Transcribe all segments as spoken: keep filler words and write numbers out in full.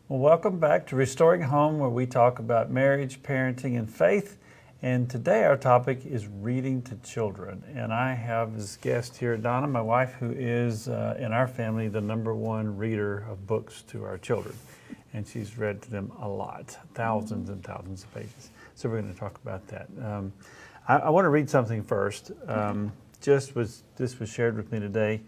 Well, welcome back to Restoring Home, where we talk about marriage, parenting, and faith. And today our topic is reading to children. And I have as guest here Donna, my wife, who is uh, in our family the number one reader of books to our children. And she's read to them a lot, thousands and thousands of pages. So we're going to talk about that. Um, I, I want to read something first. Um, just was this was shared with me today.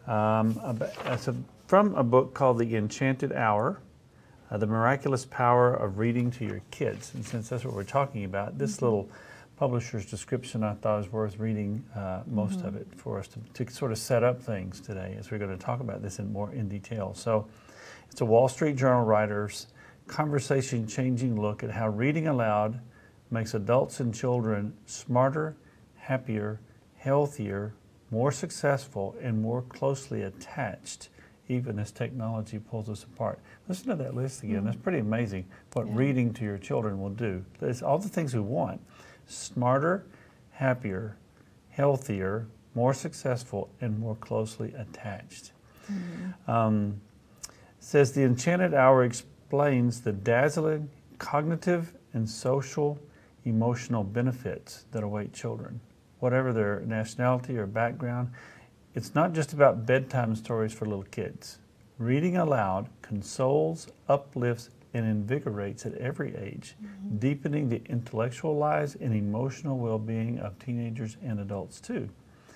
Um, about, it's a, from a book called The Enchanted Hour. Uh, the Miraculous Power of Reading to Your Kids. And since that's what we're talking about, this mm-hmm. little publisher's description I thought was worth reading uh, most mm-hmm. of it for us to, to sort of set up things today as we're going to talk about this in more in detail. So it's a Wall Street Journal writer's conversation-changing look at how reading aloud makes adults and children smarter, happier, healthier, more successful, and more closely attached, even as technology pulls us apart. Listen to that list again. Mm-hmm. That's pretty amazing what yeah. reading to your children will do. It's all the things we want. Smarter, happier, healthier, more successful, and more closely attached. Mm-hmm. Um, says the Enchanted Hour explains the dazzling cognitive and social emotional benefits that await children, whatever their nationality or background. It's not just about bedtime stories for little kids. Reading aloud consoles, uplifts, and invigorates at every age, mm-hmm. deepening the intellectual lives and emotional well-being of teenagers and adults too.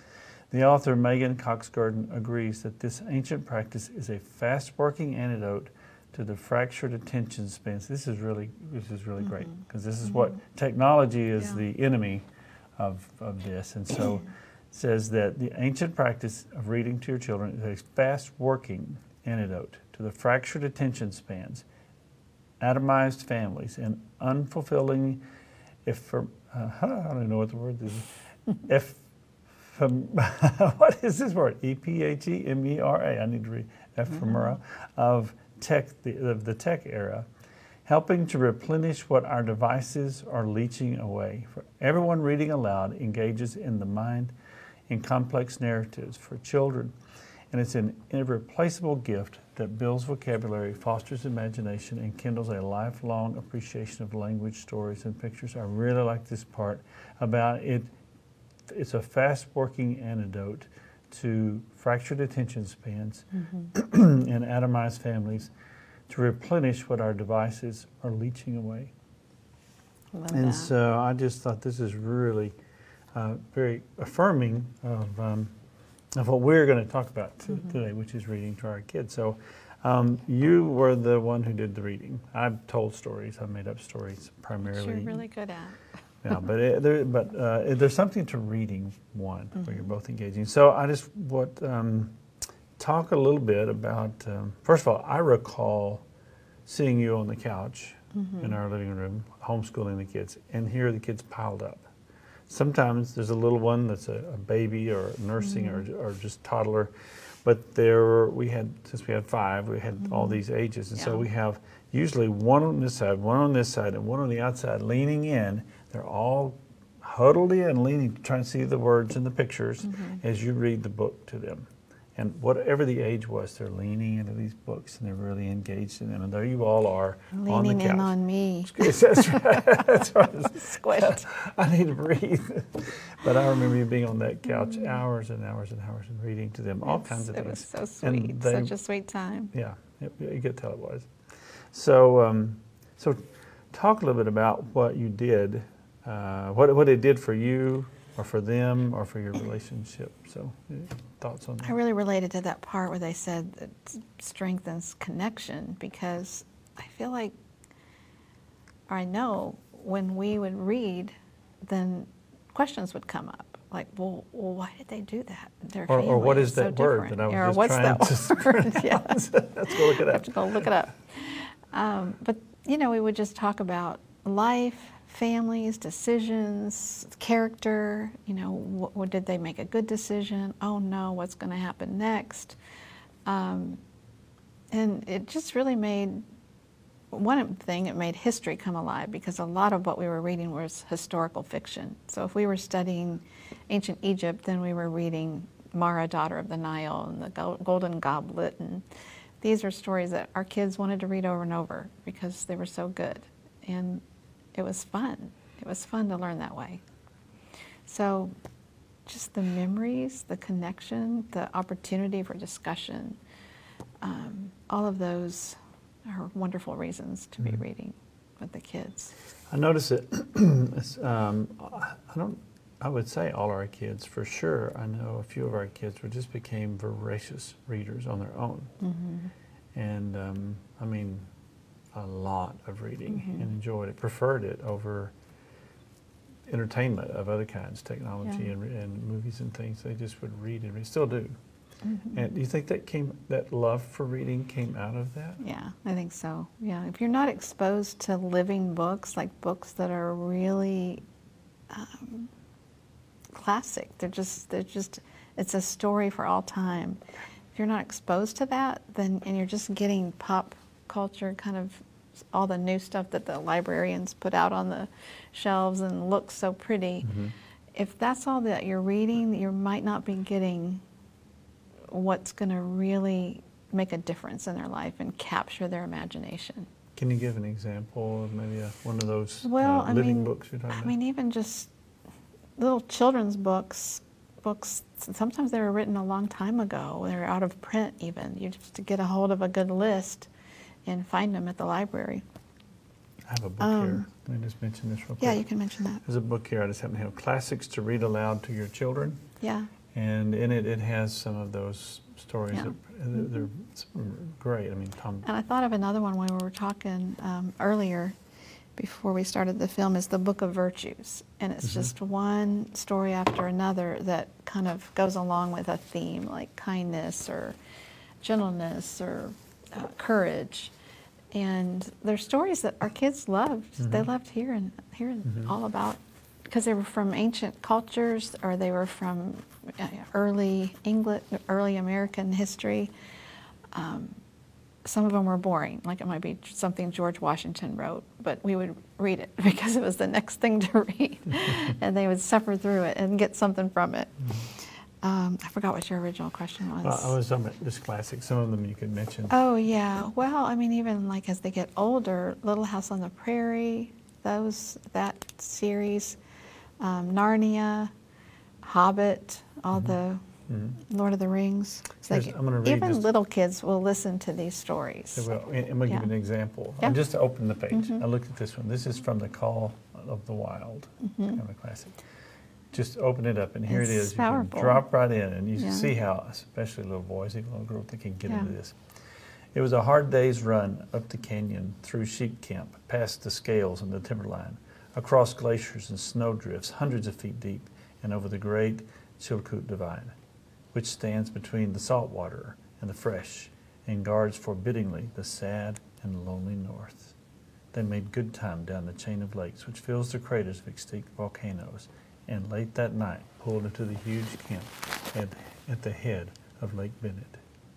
The author Megan Cox Gurdon agrees that this ancient practice is a fast-working antidote to the fractured attention spans. This is really, this is really mm-hmm. great, because this is mm-hmm. what technology is yeah. the enemy of, of this, and so. Says that the ancient practice of reading to your children is a fast-working antidote to the fractured attention spans, atomized families, and unfulfilling, if uh, I don't know what the word is, if um, what is this word? E P H E M E R A. I need to read ephemera mm-hmm. of tech, the, of the tech era, helping to replenish what our devices are leaching away. For everyone reading aloud engages in the mind in complex narratives for children, and it's an irreplaceable gift that builds vocabulary, fosters imagination, and kindles a lifelong appreciation of language, stories, and pictures. I really like this part about it. It's a fast-working antidote to fractured attention spans mm-hmm. and atomized families to replenish what our devices are leaching away. Love and that. So I just thought this is really Uh, very affirming of, um, of what we're going to talk about t- mm-hmm. today, which is reading to our kids. So um, you were the one who did the reading. I've told stories. I've made up stories primarily. Which you're really good at. yeah, but it, there, but uh, there's something to reading one mm-hmm. where you're both engaging. So I just want um, talk a little bit about. Um, first of all, I recall seeing you on the couch mm-hmm. in our living room, homeschooling the kids, and here are the kids piled up. Sometimes there's a little one that's a, a baby or nursing mm-hmm. or, or just toddler, but there we had, since we had five, we had mm-hmm. all these ages, and yeah. so we have usually one on this side, one on this side, and one on the outside leaning in. They're all huddled in, leaning, trying to see the words and the pictures mm-hmm. as you read the book to them. And whatever the age was, they're leaning into these books and they're really engaged in them. And there you all are leaning on the couch. in on me. That's right. That's right. Squished. I need to breathe. But I remember you being on that couch mm. hours and hours and hours and reading to them all it's, kinds of it things. It was so sweet. They, Such a sweet time. Yeah, it, you could tell it was. So, um, so talk a little bit about what you did, uh, what what it did for you, or for them, or for your relationship. So, thoughts on that? I really related to that part where they said that it strengthens connection, because I feel like, or I know, when we would read, then questions would come up. Like, well, well why did they do that? Their or, family or what is, is that so word different. that I was or just what's trying that to word? Yeah. Let's go look it up. I have to go look it up. Um, but, you know, we would just talk about life, families, decisions, character, you know, what, what did they make a good decision? Oh no, what's going to happen next? Um, and it just really made, one thing, it made history come alive, because a lot of what we were reading was historical fiction. So if we were studying ancient Egypt, then we were reading Mara, Daughter of the Nile, and the Golden Goblet, and these are stories that our kids wanted to read over and over because they were so good. And it was fun. It was fun to learn that way. So just the memories, the connection, the opportunity for discussion, um, all of those are wonderful reasons to be reading with the kids. I notice that it's, um, I don't. I would say all our kids, for sure. I know a few of our kids were just became voracious readers on their own, Mm-hmm. and um, I mean, a lot of reading Mm-hmm. and enjoyed it, preferred it over entertainment of other kinds, technology Yeah. and, and movies and things. They just would read and read, still do. Mm-hmm. And do you think that came, that love for reading came out of that? Yeah, I think so. Yeah, if you're not exposed to living books, like books that are really um, classic, they're just, they're just, it's a story for all time. If you're not exposed to that, then, and you're just getting pop culture, kind of all the new stuff that the librarians put out on the shelves and looks so pretty, Mm-hmm. if that's all that you're reading, you might not be getting what's going to really make a difference in their life and capture their imagination. Can you give an example of maybe a, one of those Well, uh, I living mean, books you're talking I about? mean, even just little children's books, books, sometimes they were written a long time ago. They're out of print even. You just to get a hold of a good list and find them at the library. I have a book um, here. Let me just mention this real quick. Yeah, you can mention that. There's a book here I just happen to have, Classics to Read Aloud to Your Children. Yeah. And in it, it has some of those stories. Yeah. That, they're, they're it's great. I mean, Tom. And I thought of another one when we were talking um, earlier, before we started the film, is the Book of Virtues. And it's Mhm. just one story after another that kind of goes along with a theme, like kindness or gentleness or uh, courage. And they're stories that our kids loved. They Mhm. loved hearing, hearing Mhm. all about, because they were from ancient cultures, or they were from uh, early English, early American history. Um, some of them were boring, like it might be something George Washington wrote, but we would read it because it was the next thing to read, and they would suffer through it and get something from it. Um, I forgot what your original question was. Well, I was talking about just classics. Some of them you could mention. Oh yeah, well, I mean, even like as they get older, Little House on the Prairie, those that series, um, Narnia, Hobbit, all the Mhm. Lord of the Rings. It's Here's- like I'm gonna read even just- little kids will listen to these stories. They will. And I'm going to Yeah. give you an example. Yeah. And just to open the page, Mhm. I looked at this one. This is from The Call of the Wild, Mhm. kind of a classic. Just open it up, and here It's it is. You powerful. can drop right in, and you Yeah. see how, especially little boys, even little girls, they can get Yeah. into this. It was a hard day's run up the canyon, through sheep camp, past the scales and the timberline, across glaciers and snowdrifts hundreds of feet deep, and over the great Chilkoot Divide, which stands between the salt water and the fresh, and guards forbiddingly the sad and lonely north. They made good time down the chain of lakes, which fills the craters of extinct volcanoes, and late that night pulled into the huge camp at, at the head of Lake Bennett.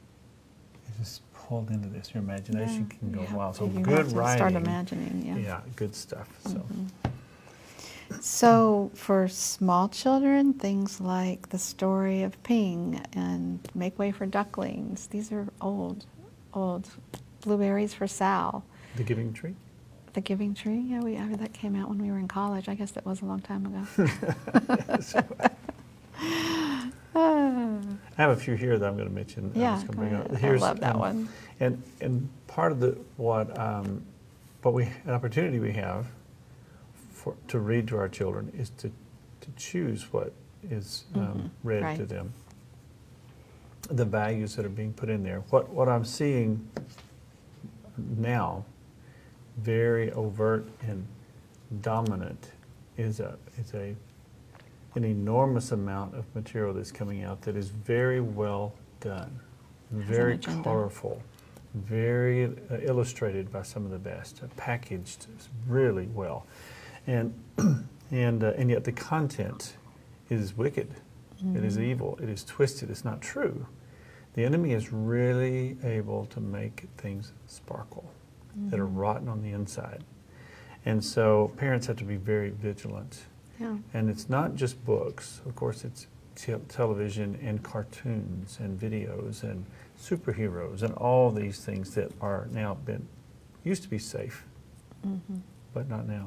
It just pulled into this. Your imagination Yeah, can go you have wild. to- So you good have to writing. Start imagining, yeah. Yeah, good stuff. So. Mhm. So for small children, things like The Story of Ping and Make Way for Ducklings, these are old, old. Blueberries for Sal. The Giving Tree? The Giving Tree, yeah, we, I mean, that came out when we were in college. I guess that was a long time ago. Ah. I have a few here that I'm going to mention. I'm Yeah, just gonna go bring ahead. up. I Here's, love that um, one. And and part of the what um, what we an opportunity we have for to read to our children is to to choose what is um, Mhm, read right. to them. The values that are being put in there. What what I'm seeing now, very overt and dominant, is a is a an enormous amount of material that's coming out that is very well done, very agenda. colorful, very uh, illustrated by some of the best, uh, packaged really well, and and uh, and yet the content is wicked, it is Mhm. evil, it is twisted, it's not true. The enemy is really able to make things sparkle that are Mhm. rotten on the inside, and so parents have to be very vigilant. Yeah. And it's not just books. Of course, it's te- television and cartoons and videos and superheroes and all these things that are now been, used to be safe, mm-hmm. but not now.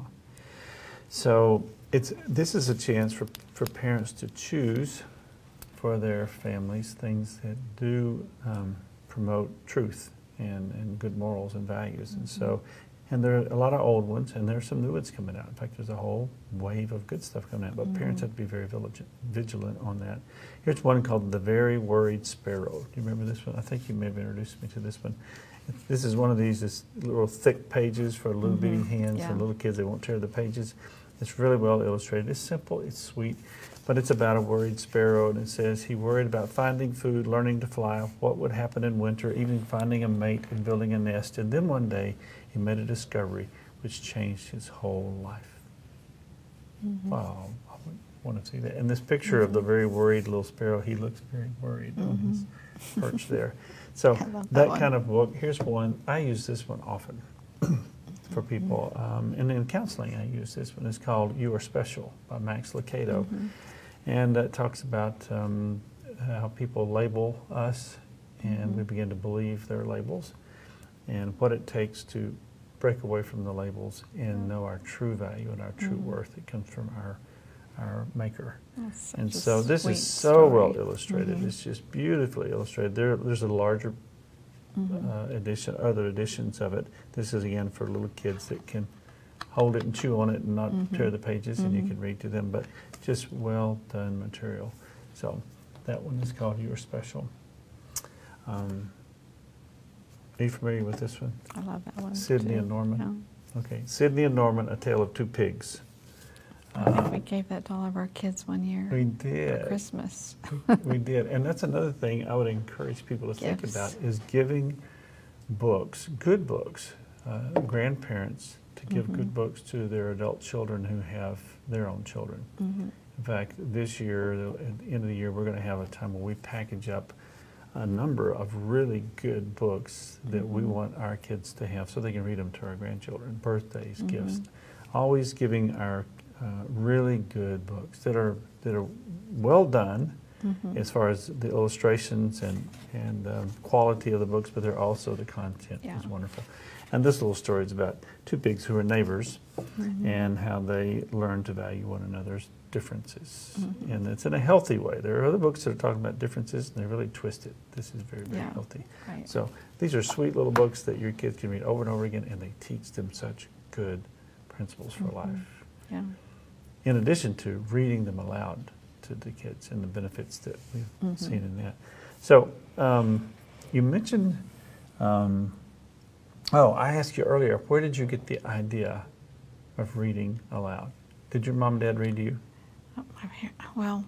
So it's this is a chance for, for parents to choose for their families things that do um, promote truth and, and good morals and values. Mm-hmm. And so, and there are a lot of old ones, and there's some new ones coming out. In fact, there's a whole wave of good stuff coming out, but mm-hmm. parents have to be very vigilant, vigilant on that. Here's one called The Very Worried Sparrow. Do you remember this one? I think you may have introduced me to this one. This is one of these this little thick pages for little mm-hmm. bitty hands yeah. and little kids. They won't tear the pages. It's really well illustrated. It's simple, it's sweet, but it's about a worried sparrow, and it says he worried about finding food, learning to fly, what would happen in winter, even finding a mate and building a nest. And then one day he made a discovery which changed his whole life. Mm-hmm. Wow, I would want to see that. And this picture mm-hmm. of the very worried little sparrow, he looks very worried mm-hmm. on his perch there. So that, that kind of book, here's one, I use this one often for people. Um, and in counseling, I use this one. It's called You Are Special by Max Lucado. Mm-hmm. And it talks about um, how people label us, and mm-hmm. we begin to believe their labels, and what it takes to break away from the labels and know our true value and our true mm-hmm. worth that comes from our our Maker. And so this is so story. well illustrated. Mm-hmm. It's just beautifully illustrated. There, there's a larger Mm-hmm. Uh, edition, other editions of it. This is again for little kids that can hold it and chew on it and not mm-hmm. tear the pages, mm-hmm. and you can read to them. But just well done material. So that one is called You Are Special. Um, are you familiar with this one? I love that one. Sydney too. and Norman. No. Okay, Sydney and Norman: A Tale of Two Pigs. I think uh, we gave that to all of our kids one year. We did. For Christmas. We did. And that's another thing I would encourage people to Gifts. think about is giving books, good books, uh, grandparents to give mm-hmm. good books to their adult children who have their own children. Mm-hmm. In fact, this year, at the end of the year, we're going to have a time where we package up a number of really good books that mm-hmm. we want our kids to have so they can read them to our grandchildren, birthdays, mm-hmm. gifts. Always giving our Uh, really good books that are that are well done mm-hmm. as far as the illustrations and and um, quality of the books, but they're also the content yeah. is wonderful. And this little story is about two pigs who are neighbors mm-hmm. and how they learn to value one another's differences, mm-hmm. and it's in a healthy way. There are other books that are talking about differences, and they're really twisted. This is very very yeah. healthy. Right. So these are sweet little books that your kids can read over and over again, and they teach them such good principles for mm-hmm. life. Yeah. In addition to reading them aloud to the kids and the benefits that we've mm-hmm. seen in that. So um, you mentioned, um, oh, I asked you earlier, where did you get the idea of reading aloud? Did your mom and dad read to you? Well,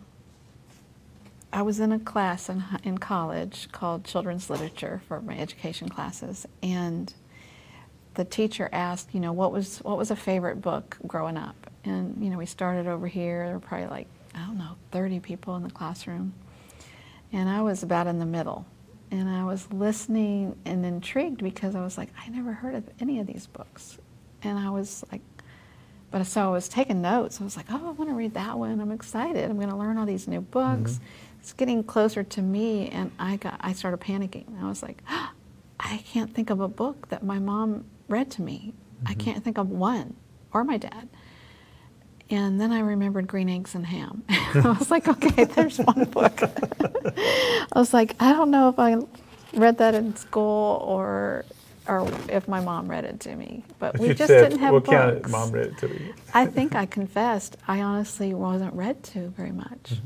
I was in a class in, in college called Children's Literature for my education classes, and the teacher asked, you know, what was what was a favorite book growing up? And, you know, we started over here. There were probably like, I don't know, thirty people in the classroom. And I was about in the middle. And I was listening and intrigued because I was like, I never heard of any of these books. And I was like, but so I was taking notes. I was like, oh, I want to read that one. I'm excited. I'm going to learn all these new books. Mm-hmm. It's getting closer to me. And I got, I started panicking. I was like, oh, I can't think of a book that my mom read to me. Mm-hmm. I can't think of one, or my dad. And then I remembered Green Eggs and Ham. I was like, okay, there's one book. I was like, I don't know if I read that in school or or if my mom read it to me. But if we just said, didn't have what books. Kind of mom read it to me? I think I confessed I honestly wasn't read to very much. Mm-hmm.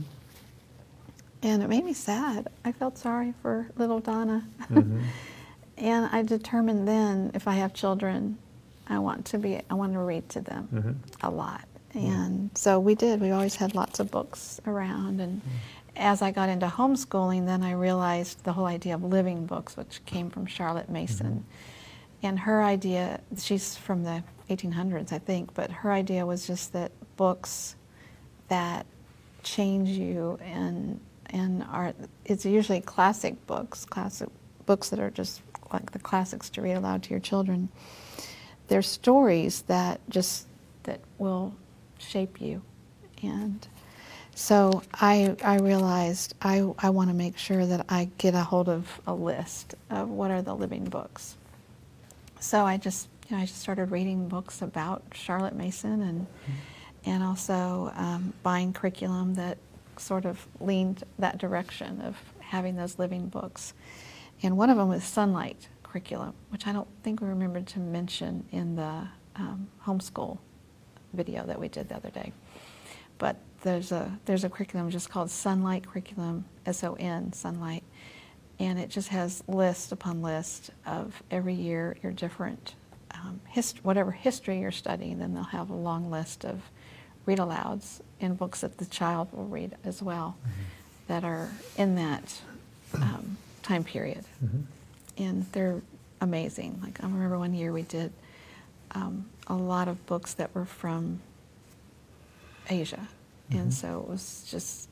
And it made me sad. I felt sorry for little Donna. Mm-hmm. And I determined then, if I have children, I want to be, I want to read to them mm-hmm. a lot. And so we did. We always had lots of books around. And mm. as I got into homeschooling, then I realized the whole idea of living books, which came from Charlotte Mason. Mm-hmm. And her idea, she's from the eighteen hundreds, I think, but her idea was just that books that change you and and are, it's usually classic books, classic books that are just like the classics to read aloud to your children. They're stories that just, that will shape you. And So I, I realized I, I want to make sure that I get a hold of a list of what are the living books. So I just, you know, I just started reading books about Charlotte Mason and mm-hmm. and also um, buying curriculum that sort of leaned that direction of having those living books. And one of them was Sunlight curriculum, which I don't think we remembered to mention in the um, homeschool video that we did the other day. But there's a there's a curriculum just called Sunlight Curriculum, S O N, Sunlight, and it just has list upon list of every year your different um, hist- whatever history you're studying. Then they'll have a long list of read alouds in books that the child will read as well, mm-hmm. that are in that um, time period, mm-hmm. and they're amazing. Like I remember one year we did um, a lot of books that were from Asia. Mm-hmm. And so it was just,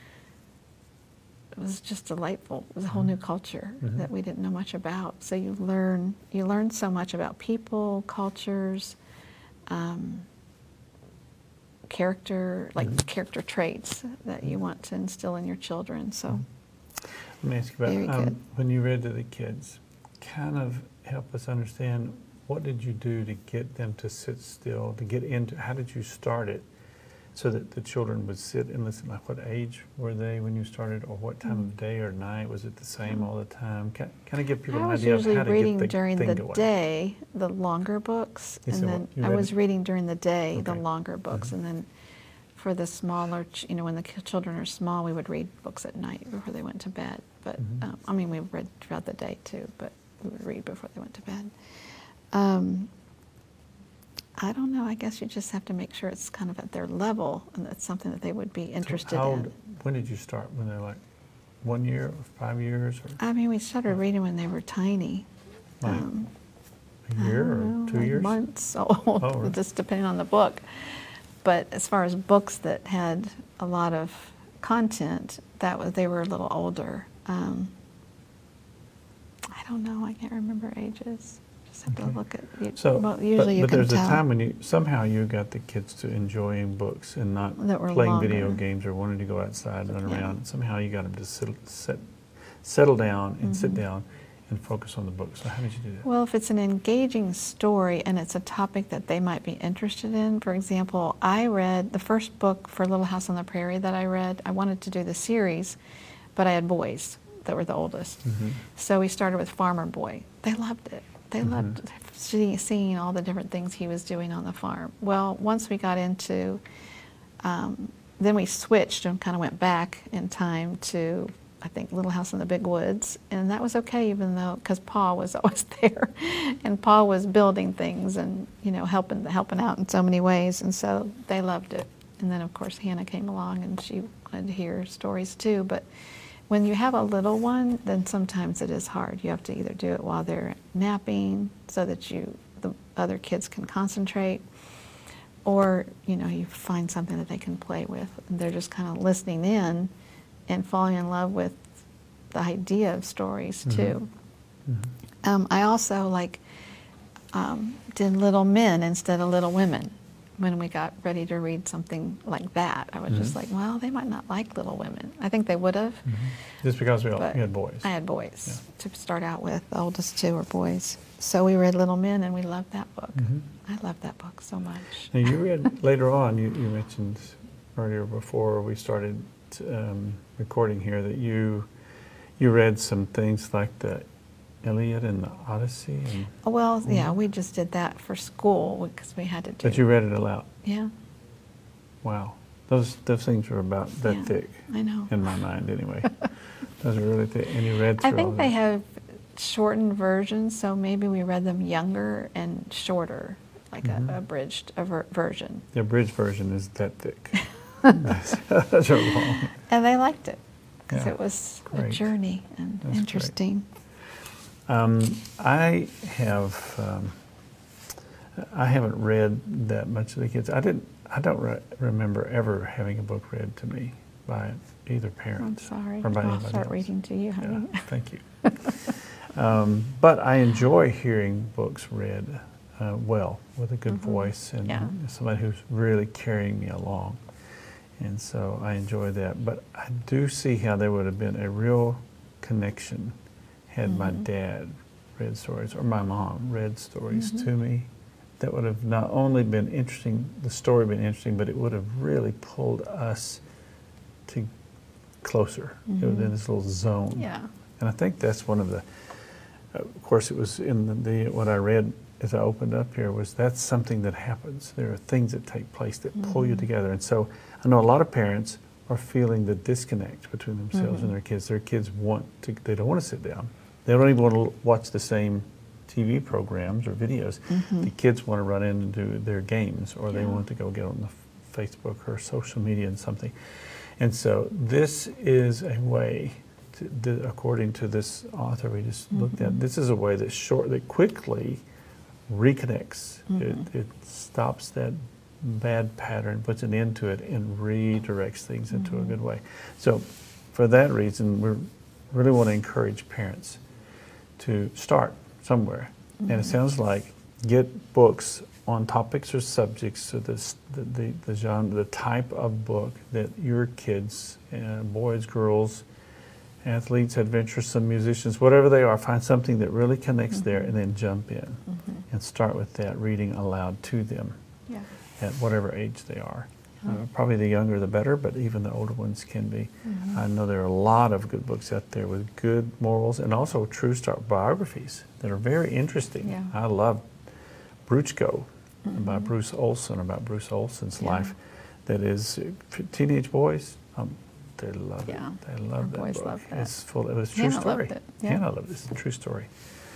it was just delightful. It was a whole new culture mm-hmm. that we didn't know much about. So you learn, you learn so much about people, cultures, um, character, like mm-hmm. character traits that you want to instill in your children. So, let me ask you about um, when you read to the kids. Kind of help us understand, what did you do to get them to sit still, to get into? How did you start it? So that the children would sit and listen. Like, what age were they when you started, or what time mm. of day or night? Was it the same mm. all the time? Kind of give people I an idea of how to get the I was usually reading during the going. day, the longer books, you and then I was it? reading during the day, okay. the longer books, mm-hmm. and then for the smaller, you know, when the children are small, we would read books at night before they went to bed. But mm-hmm. um, I mean, we read throughout the day too, but we would read before they went to bed. Um, I don't know. I guess you just have to make sure it's kind of at their level and it's something that they would be interested so how old, in. When did you start? When they're like one year or five years? Or? I mean, we started reading when they were tiny. Like um, a year or know, two like years? Months old, oh, really? Just depending on the book. But as far as books that had a lot of content, that was they were a little older. Um, I don't know. I can't remember ages. Have to okay. look at you. So, well, usually but, you but can there's tell. a time when you somehow you got the kids to enjoying books and not playing longer. video games or wanting to go outside and run yeah. around. Somehow you got them to sit, sit, settle down and mm-hmm. sit down and focus on the book. So how did you do that? Well, if it's an engaging story and it's a topic that they might be interested in, for example, I read the first book for Little House on the Prairie that I read. I wanted to do the series, but I had boys that were the oldest. Mm-hmm. So we started with Farmer Boy. They loved it. They mm-hmm. loved see, seeing all the different things he was doing on the farm. Well, once we got into, um, then we switched and kind of went back in time to, I think, Little House in the Big Woods. And that was okay, even though, because Pa was always there. And Pa was building things and, you know, helping helping out in so many ways. And so they loved it. And then, of course, Hannah came along and she wanted to hear stories too. But when you have a little one, then sometimes it is hard. You have to either do it while they're napping so that you the other kids can concentrate, or you know you find something that they can play with. And they're just kind of listening in and falling in love with the idea of stories too. Mm-hmm. Mm-hmm. Um, I also like um, did Little Men instead of Little Women. When we got ready to read something like that, I was mm-hmm. just like, well, they might not like Little Women. I think they would have. Mm-hmm. Just because we all, you had boys. I had boys yeah. to start out with. The oldest two were boys. So we read Little Men, and we loved that book. Mm-hmm. I loved that book so much. Now you read later on, you, you mentioned earlier before we started um, recording here that you you read some things like the Iliad and the Odyssey? And, well, yeah, we just did that for school because we had to do But you read it aloud? Yeah. Wow. Those those things are about that yeah, thick. I know. In my mind, anyway. Those are really thick. And you read through I think all they that. have shortened versions, so maybe we read them younger and shorter, like mm-hmm. a abridged a ver- version. The abridged version is that thick. that's, that's wrong. And they liked it because yeah. it was Great. a journey and that's interesting. Um, I have um, I haven't read that much of the kids. I didn't. I don't re- remember ever having a book read to me by either parent. I'm sorry. Or by I'll anybody start else. reading to you, honey. Yeah, thank you. um, but I enjoy hearing books read uh, well with a good mm-hmm. voice and yeah. somebody who's really carrying me along. And so I enjoy that. But I do see how there would have been a real connection had mm-hmm. my dad read stories or my mom read stories mm-hmm. to me. That would have not only been interesting, the story been interesting, but it would have really pulled us to closer. Mm-hmm. It was in this little zone. Yeah. And I think that's one of the, uh, of course it was in the, the, what I read as I opened up here was that's something that happens. There are things that take place that mm-hmm. pull you together. And so I know a lot of parents are feeling the disconnect between themselves mm-hmm. and their kids. Their kids want to, they don't want to sit down. They don't even want to watch the same T V programs or videos. Mm-hmm. The kids want to run in and do their games, or yeah. they want to go get on the Facebook or social media and something. And so this is a way, to, the, according to this author we just mm-hmm. looked at, this is a way that short, that quickly reconnects. Mm-hmm. It, it stops that bad pattern, puts an end to it, and redirects things into mm-hmm. a good way. So for that reason, we really want to encourage parents to start somewhere. Mm-hmm. And it sounds like get books on topics or subjects, so this, the, the, the genre, the type of book that your kids, uh, boys, girls, athletes, adventuresome musicians, whatever they are, find something that really connects mm-hmm. there and then jump in mm-hmm. and start with that reading aloud to them yeah. at whatever age they are. Uh, probably the younger the better, but even the older ones can be. Mm-hmm. I know there are a lot of good books out there with good morals and also true story biographies that are very interesting. Yeah. I love Bruchko mm-hmm. by Bruce Olson, about Bruce Olson's yeah. life. That is, teenage boys, um, they love yeah. it. They love Our that boys book. love that. It's full. It was a true Hannah story. Loved it. Yeah. Hannah loved it. It's a true story.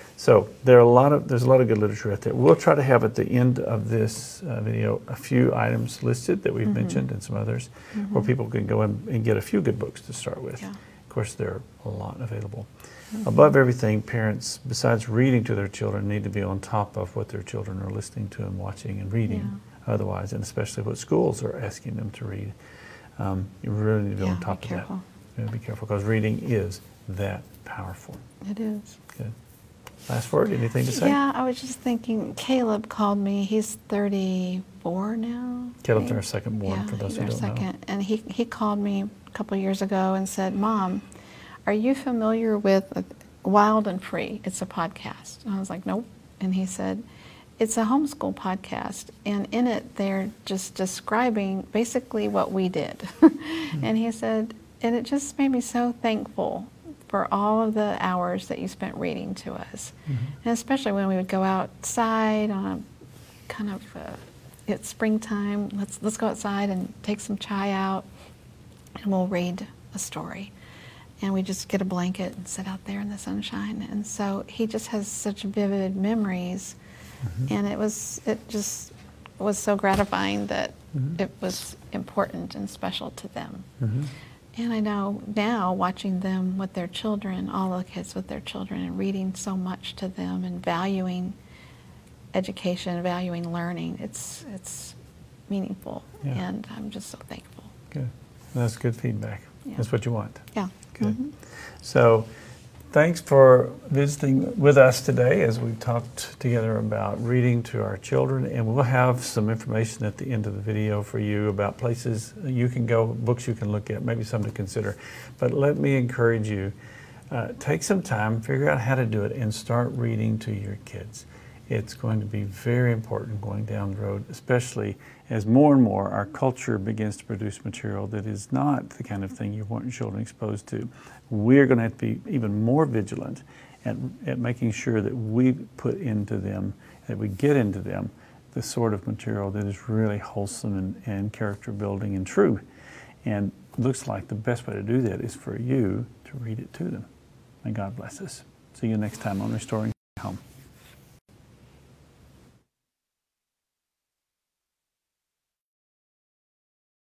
So there are a lot of there's a lot of good literature out there. We'll try to have at the end of this uh, video a few items listed that we've mm-hmm. mentioned and some others, mm-hmm. where people can go in and get a few good books to start with. Yeah. Of course, there are a lot available. Mm-hmm. Above everything, parents, besides reading to their children, need to be on top of what their children are listening to and watching and reading. Yeah. Otherwise, and especially what schools are asking them to read, um, you really need to be yeah, on top be of careful. that. Yeah, be careful, because reading is that powerful. It is. Good. Last word, anything to say? Yeah, I was just thinking, Caleb called me. He's thirty-four now. Caleb's our second born, yeah, for those he's who our don't second. know. And he, he called me a couple years ago and said, Mom, are you familiar with Wild and Free? It's a podcast. And I was like, nope. And he said, it's a homeschool podcast. And in it, they're just describing basically what we did. Mm-hmm. And he said, and it just made me so thankful for all of the hours that you spent reading to us. Mm-hmm. And especially when we would go outside on a kind of, uh, it's springtime, let's, let's go outside and take some chai out, and we'll read a story. And we just get a blanket and sit out there in the sunshine. And so he just has such vivid memories. Mm-hmm. And it was, it just was so gratifying that mm-hmm. it was important and special to them. Mm-hmm. And I know now, watching them with their children, all the kids with their children, and reading so much to them and valuing education, valuing learning, it's it's meaningful. Yeah. And I'm just so thankful. Good. That's good feedback. Yeah. That's what you want. Yeah. Good. Mm-hmm. So thanks for visiting with us today as we talked together about reading to our children, and we'll have some information at the end of the video for you about places you can go, books you can look at, maybe some to consider. But let me encourage you, uh, take some time, figure out how to do it, and start reading to your kids. It's going to be very important going down the road, especially as more and more our culture begins to produce material that is not the kind of thing you want your children exposed to. We're going to have to be even more vigilant at, at making sure that we put into them, that we get into them, the sort of material that is really wholesome and, and character building and true. And it looks like the best way to do that is for you to read it to them. May God bless us. See you next time on Restoring Home.